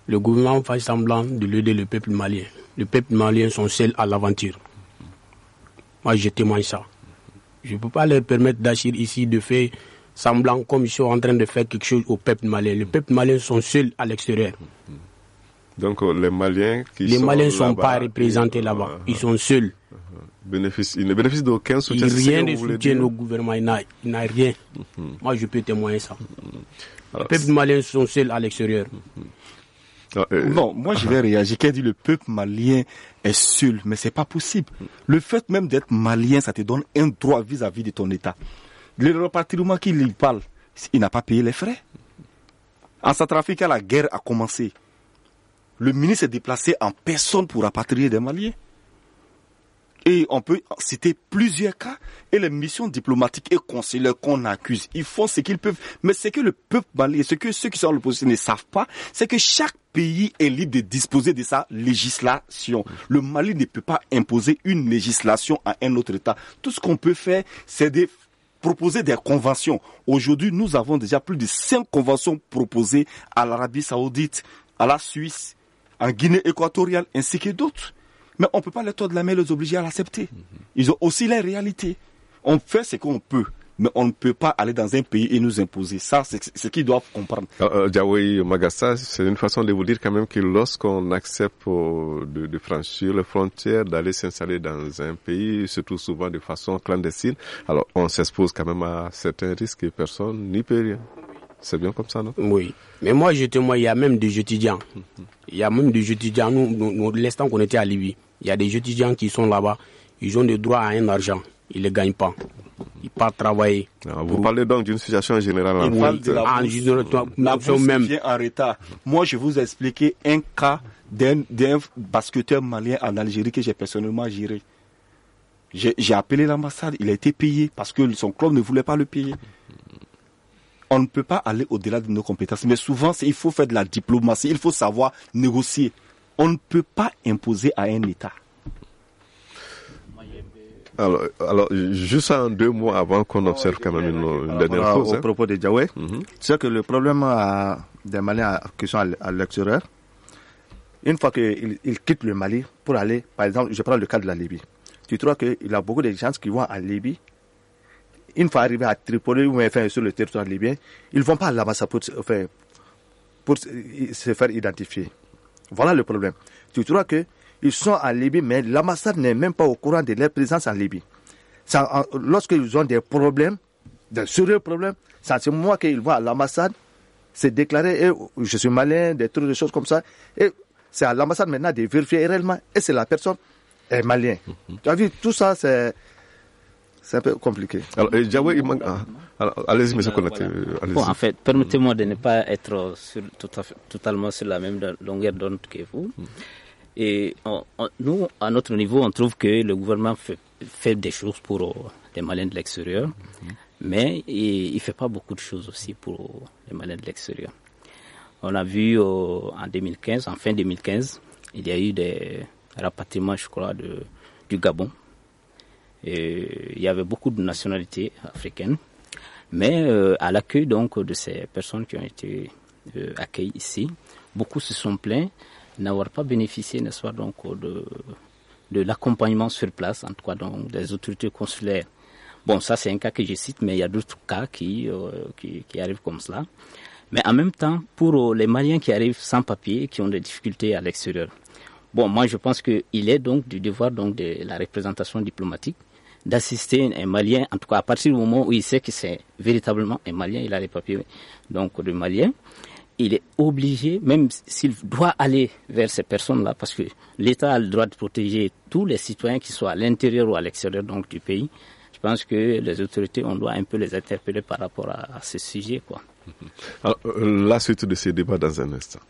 le gouvernement fait semblant de l'aider le peuple malien. Le peuple malien sont seuls à l'aventure. Moi, je témoigne ça. Je ne peux pas leur permettre d'agir ici, de faire semblant comme ils sont en train de faire quelque chose au peuple malien. Le peuple malien sont seuls à l'extérieur. Donc les Maliens qui Les sont Maliens ne sont pas là-bas, représentés là-bas. Ils sont seuls. Bénéfice, ils ne bénéficient d'aucun soutien. Il rien de de soutien au gouvernement. Il n'a, il n'a rien. Mm-hmm. Moi, je peux témoigner ça. Mm-hmm. Les peuples maliens sont seuls à l'extérieur. Mm-hmm. Ah, euh, non, moi je vais réagir. Qui a dit le peuple malien est seul, mais c'est pas possible. Le fait même d'être malien, ça te donne un droit vis-à-vis de ton État. Le rapatriement qu'il parle, il n'a pas payé les frais. En Centrafrique, la guerre a commencé. Le ministre s'est déplacé en personne pour rapatrier des Maliens. Et on peut citer plusieurs cas. Et les missions diplomatiques et consulaires qu'on accuse, ils font ce qu'ils peuvent. Mais ce que le peuple malien, ce que ceux qui sont à l'opposition ne savent pas, c'est que chaque pays est libre de disposer de sa législation. Le Mali ne peut pas imposer une législation à un autre État. Tout ce qu'on peut faire, c'est de proposer des conventions. Aujourd'hui, nous avons déjà plus de cinq conventions proposées à l'Arabie Saoudite, à la Suisse, en Guinée équatoriale, ainsi que d'autres. Mais on ne peut pas les tordre la main et les obliger à l'accepter. Ils ont aussi les réalités. On fait ce qu'on peut, mais on ne peut pas aller dans un pays et nous imposer. Ça, c'est ce qu'ils doivent comprendre. Euh, Diawoy Magassa, c'est une façon de vous dire quand même que lorsqu'on accepte euh, de, de franchir les frontières, d'aller s'installer dans un pays, surtout souvent de façon clandestine, alors on s'expose quand même à certains risques et personne n'y peut rien. C'est bien comme ça, non? Oui. Mais moi, je témoigne, il y a même des étudiants. Il y a même des étudiants, nous, nous, nous l'instant qu'on était à Libye, il y a des étudiants qui sont là-bas, ils ont des droits à un argent, ils ne le gagnent pas. Ils partent travailler. Ah, vous pour... parlez donc d'une situation générale. En oui, de la bourse, en général, la bourse même vient en retard. Moi, je vous ai expliqué un cas d'un, d'un basketteur malien en Algérie que j'ai personnellement géré. J'ai, j'ai appelé l'ambassade, il a été payé parce que son club ne voulait pas le payer. On ne peut pas aller au-delà de nos compétences. Mais souvent, c'est, il faut faire de la diplomatie, il faut savoir négocier. On ne peut pas imposer à un État. Alors, alors juste en deux mots avant qu'on observe quand même une, une dernière alors, chose. Au hein. propos de Diawoy, Mm-hmm. c'est que le problème à, des Maliens qui sont à, à l'extérieur, une fois qu'ils ils quittent le Mali pour aller, par exemple, je prends le cas de la Libye. Tu trouves qu'il y a beaucoup de gens qui vont en Libye. Une fois arrivés à Tripoli ou enfin sur le territoire libyen, ils ne vont pas à l'ambassade pour, enfin, pour se faire identifier. Voilà le problème. Tu trouves qu'ils sont en Libye, mais l'ambassade n'est même pas au courant de leur présence en Libye. Ça, lorsqu'ils ont des problèmes, des sérieux problèmes, c'est à ce moment qu'ils vont à l'ambassade, se déclarer, et je suis malien, des trucs, des choses comme ça. Et c'est à l'ambassade maintenant de vérifier réellement, et c'est la personne est malien. Mm-hmm. Tu as vu, tout ça, c'est... C'est un peu compliqué. Alors, euh, Diawoy, il manque... ah, alors, allez-y, monsieur Konaté. Allez-y. Bon, en fait, permettez-moi de ne pas être sur, tout à fait, totalement sur la même longueur d'onde que vous. Mm. Et on, on, nous, à notre niveau, on trouve que le gouvernement fait, fait des choses pour euh, les Maliens de l'extérieur, mm. mais il ne fait pas beaucoup de choses aussi pour euh, les Maliens de l'extérieur. On a vu euh, en deux mille quinze, en fin deux mille quinze, il y a eu des rapatriements, je crois, de, du Gabon. Et il y avait beaucoup de nationalités africaines, mais euh, à l'accueil donc de ces personnes qui ont été euh, accueillies ici, beaucoup se sont plaints n'avoir pas bénéficié, n'est-ce pas, donc de de l'accompagnement sur place, en tout cas donc des autorités consulaires. Bon, ça c'est un cas que je cite, mais il y a d'autres cas qui euh, qui, qui arrivent comme cela. Mais en même temps, pour euh, les Maliens qui arrivent sans papier, qui ont des difficultés à l'extérieur. Bon, moi je pense que il est donc du devoir donc de la représentation diplomatique d'assister un Malien, en tout cas à partir du moment où il sait que c'est véritablement un Malien, il a les papiers donc de Malien, il est obligé, même s'il doit aller vers ces personnes-là, parce que l'État a le droit de protéger tous les citoyens qui soient à l'intérieur ou à l'extérieur donc du pays. Je pense que les autorités, on doit un peu les interpeller par rapport à, à ce sujet, quoi. Alors, la suite de ces débats dans un instant.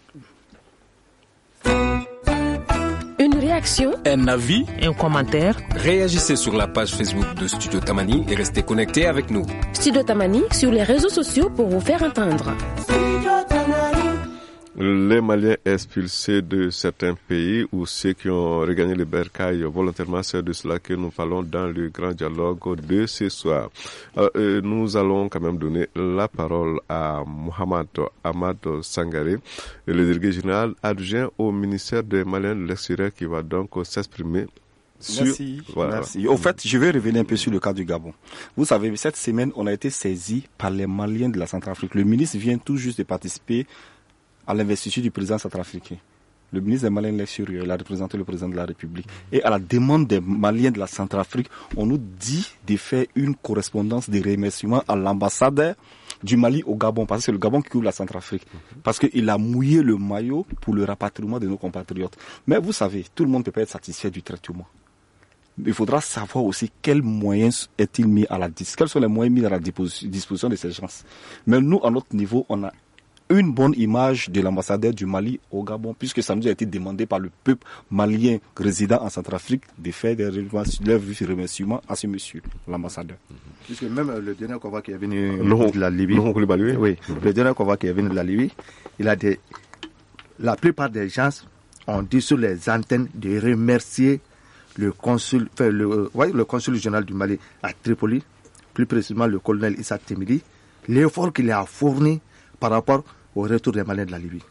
Une réaction, un avis, un commentaire. Réagissez sur la page Facebook de Studio Tamani et restez connectés avec nous. Studio Tamani sur les réseaux sociaux pour vous faire entendre. Les Maliens expulsés de certains pays ou ceux qui ont regagné les bercailles volontairement, c'est de cela que nous parlons dans le grand dialogue de ce soir. Alors, euh, nous allons quand même donner la parole à Mohamed Ahmad Sangaré, le délégué général adjoint au ministère des Maliens de l'extérieur, qui va donc s'exprimer. Sur... Merci, voilà. merci. Au fait, je vais revenir un peu sur le cas du Gabon. Vous savez, cette semaine, on a été saisi par les Maliens de la Centrafrique. Le ministre vient tout juste de participer à l'investiture du président centrafricain. Le ministre des Maliens de l'extérieur, il a représenté le président de la République. Et à la demande des Maliens de la Centrafrique, on nous dit de faire une correspondance de remerciements à l'ambassadeur du Mali au Gabon, parce que c'est le Gabon qui ouvre la Centrafrique. Parce qu'il a mouillé le maillot pour le rapatriement de nos compatriotes. Mais vous savez, tout le monde ne peut pas être satisfait du traitement. Il faudra savoir aussi quels moyens est-il mis à la disposition, quels sont les moyens mis à la disposition de ces gens. Mais nous, à notre niveau, on a une bonne image de l'ambassadeur du Mali au Gabon, puisque ça nous a été demandé par le peuple malien résident en Centrafrique de faire des remerciements à ce monsieur, l'ambassadeur. Puisque même le dernier convoi qui est venu de la Libye, oui, le dernier convoi qui est venu de la Libye, il a des, la plupart des gens ont dit sur les antennes de remercier le consul, enfin, le, ouais, le consul général du Mali à Tripoli, plus précisément le colonel Issa Temili, l'effort qu'il a fourni par rapport au retour des Maliens de la Libye.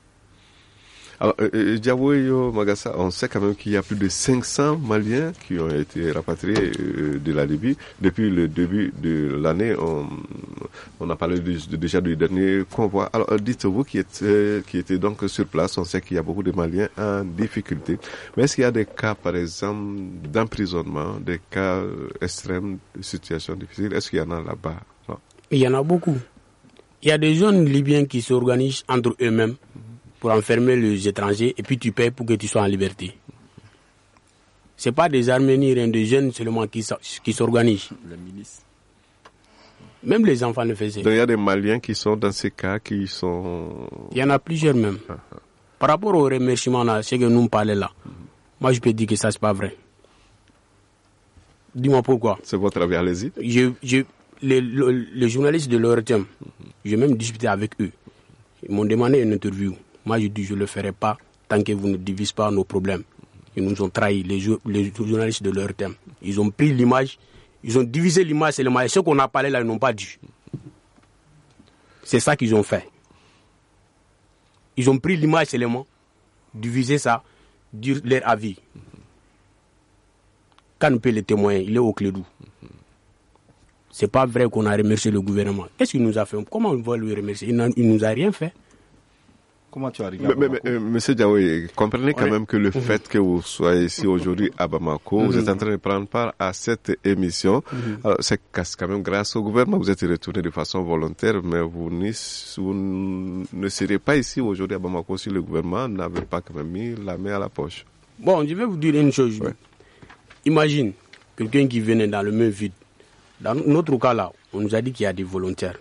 Alors, euh, Diawoyo Magassa, on sait quand même qu'il y a plus de cinq cents Maliens qui ont été rapatriés euh, de la Libye. Depuis le début de l'année, on, on a parlé de, de, déjà du dernier convoi. Alors, euh, dites-vous qui était, qui était donc sur place, on sait qu'il y a beaucoup de Maliens en difficulté. Mais est-ce qu'il y a des cas, par exemple, d'emprisonnement, des cas euh, extrêmes, de situations difficiles? Est-ce qu'il y en a là-bas? Non. Il y en a beaucoup. Il y a des jeunes Libyens qui s'organisent entre eux-mêmes pour enfermer les étrangers et puis tu payes pour que tu sois en liberté. Ce n'est pas des Arméniens, rien de jeunes seulement qui, qui s'organisent. Les milices. Même les enfants le faisaient. Donc il y a des Maliens qui sont dans ces cas, qui sont... Il y en a plusieurs même. Uh-huh. Par rapport au remerciement, là, ce que nous parlons là, uh-huh. moi je peux dire que ça c'est pas vrai. Dis-moi pourquoi. C'est votre avis, allez-y. Je, je, les, les, les journalistes de l'O R T M, uh-huh. j'ai même discuté avec eux. Ils m'ont demandé une interview. Moi, je dis, je ne le ferai pas tant que vous ne divisez pas nos problèmes. Ils nous ont trahi, les, les journalistes de leur thème. Ils ont pris l'image, ils ont divisé l'image seulement. Et ce qu'on a parlé là, ils n'ont pas dit. C'est ça qu'ils ont fait. Ils ont pris l'image seulement, divisé ça, dire leur avis. Quand on peut le témoigner, il est au clé d'où. C'est pas vrai qu'on a remercié le gouvernement. Qu'est-ce qu'il nous a fait? Comment on va lui remercier? Il ne nous a rien fait. Comment tu arrives à Bamako? Mais, mais, euh, Monsieur Diawoye, comprenez quand ouais. même que le mmh. fait que vous soyez ici aujourd'hui à Bamako, mmh. vous êtes en train de prendre part à cette émission. Mmh. Alors, c'est quand même grâce au gouvernement. Vous êtes retourné de façon volontaire, mais vous, vous ne serez pas ici aujourd'hui à Bamako si le gouvernement n'avait pas quand même mis la main à la poche. Bon, je vais vous dire une chose. Ouais. Imagine quelqu'un qui venait dans le main vide. Dans notre cas là, on nous a dit qu'il y a des volontaires.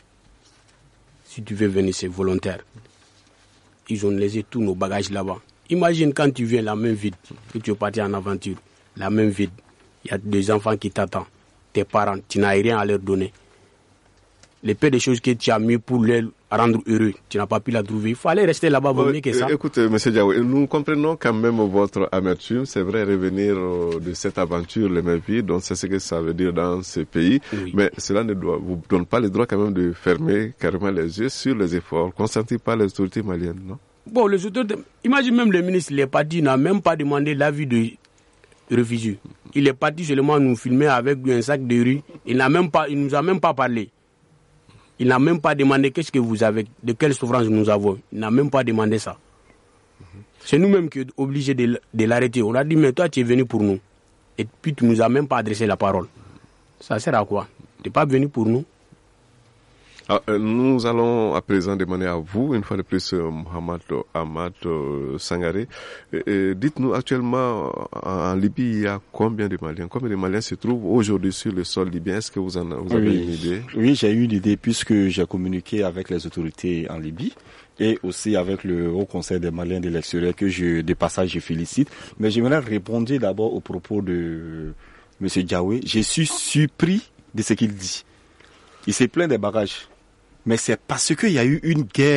Si tu veux venir, c'est volontaire. Ils ont laissé tous nos bagages là-bas. Imagine quand tu viens la main vide, que tu es parti en aventure, la main vide, il y a des enfants qui t'attendent, tes parents, tu n'as rien à leur donner. Les peu de choses que tu as mis pour les rendre heureux, tu n'as pas pu la trouver. Il fallait rester là-bas, vaut mieux que ça. Écoutez, M. Diawoye, nous comprenons quand même votre amertume. C'est vrai, revenir de cette aventure, les mains vides, donc c'est ce que ça veut dire dans ces pays. Oui. Mais cela ne doit, vous donne pas le droit quand même de fermer carrément les yeux sur les efforts consentis par les autorités maliennes, non? Bon, les autorités, imagine même le ministre, il est parti, il n'a même pas demandé l'avis de réfugiés. Il est parti seulement nous filmer avec un sac de riz. Il n'a même pas, il nous a même pas parlé. Il n'a même pas demandé qu'est-ce que vous avez, de quelle souffrance nous avons. Il n'a même pas demandé ça. C'est nous-mêmes qui sommes obligés de, de l'arrêter. On a dit, mais toi, tu es venu pour nous. Et puis, tu ne nous as même pas adressé la parole. Ça sert à quoi? Tu n'es pas venu pour nous. Alors, nous allons à présent demander à vous, une fois de plus, Mohamed Ahmad Sangaré. Euh, dites-nous, actuellement, en Libye, il y a combien de Maliens? Combien de Maliens se trouvent aujourd'hui sur le sol libyen? Est-ce que vous, en, vous avez oui. une idée? Oui, j'ai eu une idée puisque j'ai communiqué avec les autorités en Libye et aussi avec le Haut Conseil des Maliens de l'extérieur que je, de passage, je félicite. Mais j'aimerais répondre d'abord au propos de M. Diawoye. Je suis surpris de ce qu'il dit. Il s'est plaint des bagages. Mais c'est parce qu'il y a eu une guerre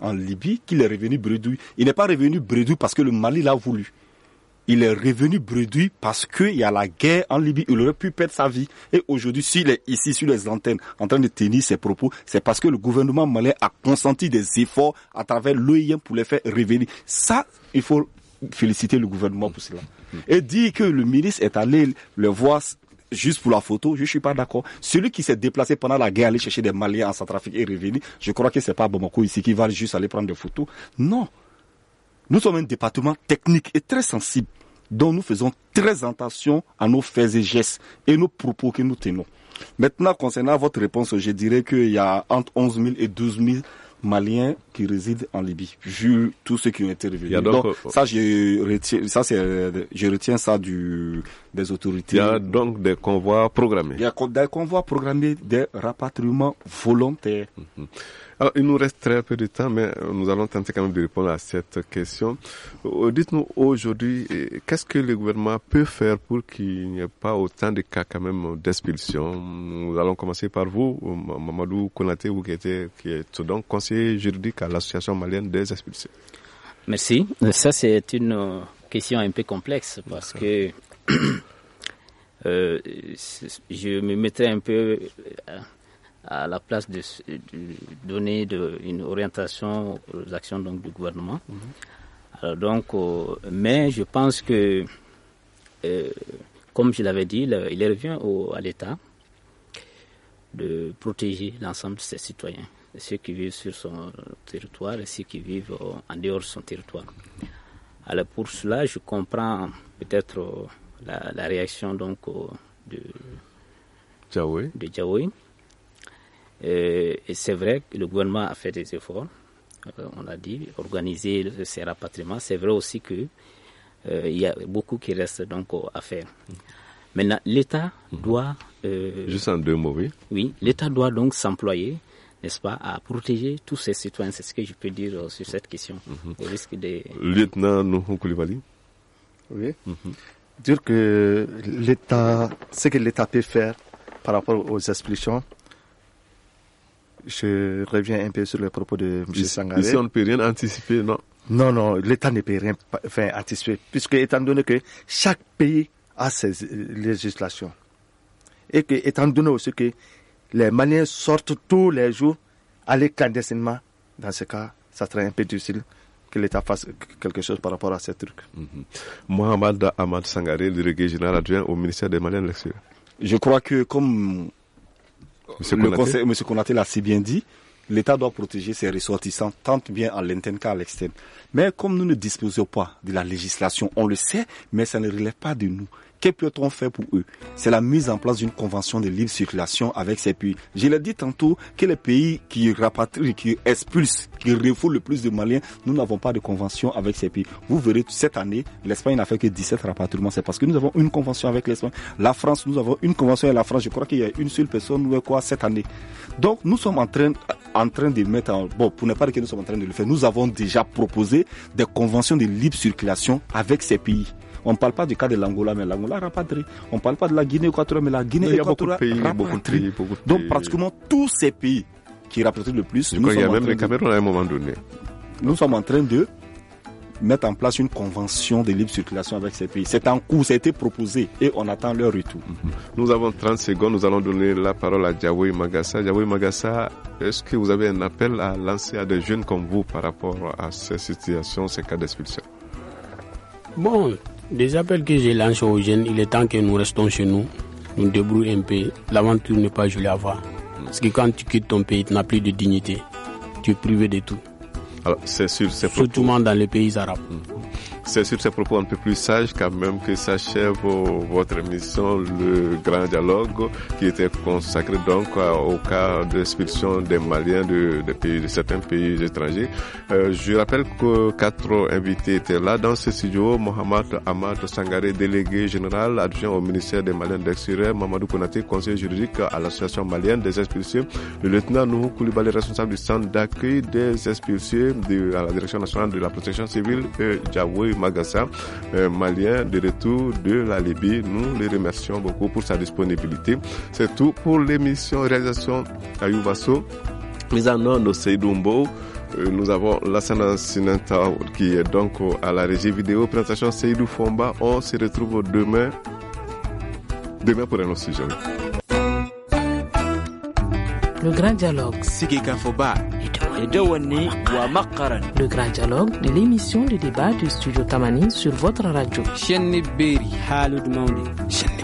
en Libye qu'il est revenu bredouille. Il n'est pas revenu bredouille parce que le Mali l'a voulu. Il est revenu bredouille parce qu'il y a la guerre en Libye. Il aurait pu perdre sa vie. Et aujourd'hui, s'il est ici sur les antennes en train de tenir ses propos, c'est parce que le gouvernement malien a consenti des efforts à travers l'O I M pour les faire revenir. Ça, il faut féliciter le gouvernement pour cela. Et dire que le ministre est allé le voir juste pour la photo, je ne suis pas d'accord. Celui qui s'est déplacé pendant la guerre, aller chercher des Maliens en Centrafrique et revenir, je crois que c'est pas Bamako ici qui va juste aller prendre des photos. Non. Nous sommes un département technique et très sensible, dont nous faisons très attention à nos faits et gestes et nos propos que nous tenons. Maintenant, concernant votre réponse, je dirais qu'il y a entre onze mille et douze mille Maliens qui résident en Libye, vu tous ceux qui ont été revenus. Donc, donc ça, je retiens, ça c'est, je retiens ça du, des autorités. Il y a donc des convois programmés. Il y a des convois programmés, des rapatriements volontaires. Mm-hmm. Alors, il nous reste très peu de temps, mais nous allons tenter quand même de répondre à cette question. Dites-nous aujourd'hui, qu'est-ce que le gouvernement peut faire pour qu'il n'y ait pas autant de cas quand même d'expulsion? Nous allons commencer par vous, Mamadou Konaté, vous qui êtes, qui êtes donc conseiller juridique à l'association malienne des expulsés. Merci. Ça, c'est une question un peu complexe parce que euh, je me mettrais un peu à la place de, de donner de, une orientation aux actions donc, du gouvernement. Mm-hmm. Alors, donc, euh, mais je pense que, euh, comme je l'avais dit, le, il revient au, à l'État de protéger l'ensemble de ses citoyens, ceux qui vivent sur son territoire et ceux qui vivent en dehors de son territoire. Alors pour cela, je comprends peut-être euh, la, la réaction donc euh, de Diawoye. De Diawoye. Euh, et c'est vrai que le gouvernement a fait des efforts, euh, on l'a dit, organiser ces rapatriements. C'est vrai aussi que euh, il y a beaucoup qui reste donc à faire. Maintenant, l'État mmh. doit... Euh, Juste en deux mots, oui. Oui, l'État doit donc s'employer, n'est-ce pas, à protéger tous ses citoyens. C'est ce que je peux dire euh, sur cette question. Mmh. Au risque de... Lieutenant Nuhu Coulibaly. Oui. Mmh. Dire que l'État, ce que l'État peut faire par rapport aux expulsions, je reviens un peu sur les propos de M. Sangaré. Ici, on ne peut rien anticiper, non? Non, non, l'État ne peut rien faire anticiper, puisque étant donné que chaque pays a ses législations, et que étant donné aussi que les Maliens sortent tous les jours, aller clandestinement, dans ce cas, ça serait un peu difficile que l'État fasse quelque chose par rapport à ces trucs. Mm-hmm. Mohamed Ahmad Sangaré, délégué général adjoint au ministère des Maliens de l'Extérieur. Je crois que comme Monsieur le Konaté. Conseil, Monsieur Konaté l'a si bien dit, l'État doit protéger ses ressortissants tant bien à l'interne qu'à l'externe. Mais comme nous ne disposons pas de la législation, on le sait, mais ça ne relève pas de nous. Que peut-on faire pour eux? C'est la mise en place d'une convention de libre circulation avec ces pays. Je l'ai dit tantôt que les pays qui rapatrient, qui expulsent, qui refoulent le plus de Maliens, nous n'avons pas de convention avec ces pays. Vous verrez, cette année, l'Espagne n'a fait que dix-sept rapatriements. C'est parce que nous avons une convention avec l'Espagne. La France, nous avons une convention avec la France. Je crois qu'il y a une seule personne, ou quoi, cette année. Donc, nous sommes en train, en train de mettre en, bon, pour ne pas dire que nous sommes en train de le faire, nous avons déjà proposé des conventions de libre circulation avec ces pays. On ne parle pas du cas de l'Angola, mais l'Angola rapatrie. On ne parle pas de la Guinée équatoriale, mais la Guinée équatoriale rapatrie. Donc, pratiquement tous ces pays qui rapatrient le plus. Je crois qu'il y a même le Cameroun à un moment donné. Nous sommes en train de mettre en place une convention de libre circulation avec ces pays. C'est en cours, ça a été proposé et on attend leur retour. Nous avons trente secondes, nous allons donner la parole à Diawoye Magassa. Diawoye Magassa, est-ce que vous avez un appel à lancer à des jeunes comme vous par rapport à ces situations, ces cas d'expulsion? Bon, des appels que j'ai lancés aux jeunes, il est temps que nous restons chez nous, nous débrouillons un peu. L'aventure n'est pas jolie à voir. Parce que quand tu quittes ton pays, tu n'as plus de dignité. Tu es privé de tout. Alors, c'est sur ces propos. Surtout dans les pays arabes. Mmh. C'est sur ces propos un peu plus sages quand même que s'achève votre émission, le grand dialogue, qui était consacré donc au cas d'expulsion des Maliens de, de, pays, de certains pays étrangers. Euh, je rappelle que quatre invités étaient là dans ce studio. Mohamed Ahmad Sangaré, délégué général adjoint au ministère des Maliens de l'Extérieur. Mamadou Konaté, conseiller juridique à l'association malienne des expulsés. Le lieutenant Nuhu Coulibaly, responsable du centre d'accueil des expulsés de, à la direction nationale de la protection civile. Et Diawoye Magassa, euh, malien de retour de la Libye. Nous les remercions beaucoup pour sa disponibilité. C'est tout pour l'émission réalisation Ayoubasso. Mise en onde Seydou Mbow. Nous avons Lassana Sinanta qui est donc à la régie vidéo. Présentation Seydou Fomba. On se retrouve demain. Demain pour un autre sujet. Le grand dialogue. Le grand dialogue de l'émission de débat du studio Tamani sur votre radio.